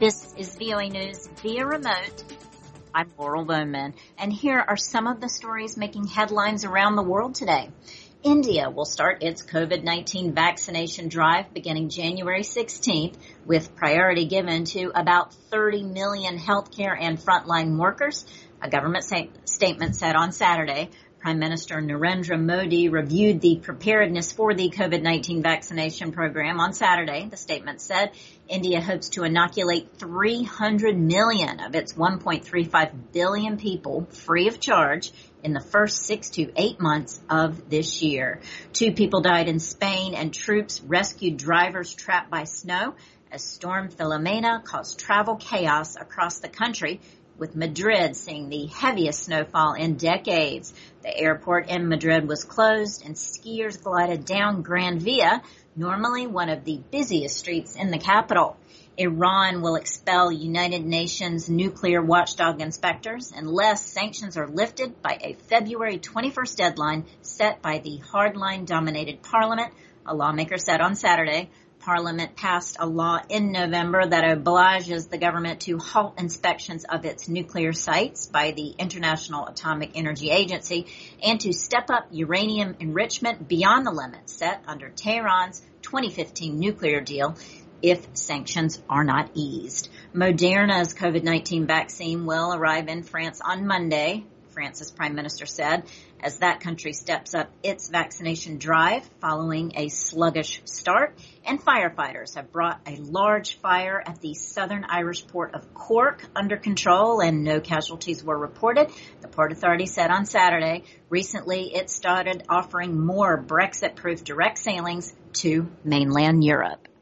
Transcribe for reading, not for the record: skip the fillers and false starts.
This is VOA News via remote. I'm Laurel Bowman, and here are some of the stories making headlines around the world today. India will start its COVID-19 vaccination drive beginning January 16th, with priority given to about 30 million healthcare and frontline workers. A government statement said on Saturday. Prime Minister Narendra Modi reviewed the preparedness for the COVID-19 vaccination program on Saturday. The statement said India hopes to inoculate 300 million of its 1.35 billion people free of charge in the first 6 to 8 months of this year. 2 people died in Spain, and troops rescued drivers trapped by snow as Storm Filomena caused travel chaos across the country, with Madrid seeing the heaviest snowfall in decades. The airport in Madrid was closed and skiers glided down Gran Via, normally one of the busiest streets in the capital. Iran will expel United Nations nuclear watchdog inspectors unless sanctions are lifted by a February 21st deadline set by the hardline-dominated parliament, a lawmaker said on Saturday. Parliament passed a law in November that obliges the government to halt inspections of its nuclear sites by the International Atomic Energy Agency and to step up uranium enrichment beyond the limits set under Tehran's 2015 nuclear deal if sanctions are not eased. Moderna's COVID-19 vaccine will arrive in France on Monday, France's prime minister said, as that country steps up its vaccination drive following a sluggish start. And firefighters have brought a large fire at the southern Irish port of Cork under control, and no casualties were reported, the Port Authority said on Saturday. Recently, it started offering more Brexit-proof direct sailings to mainland Europe.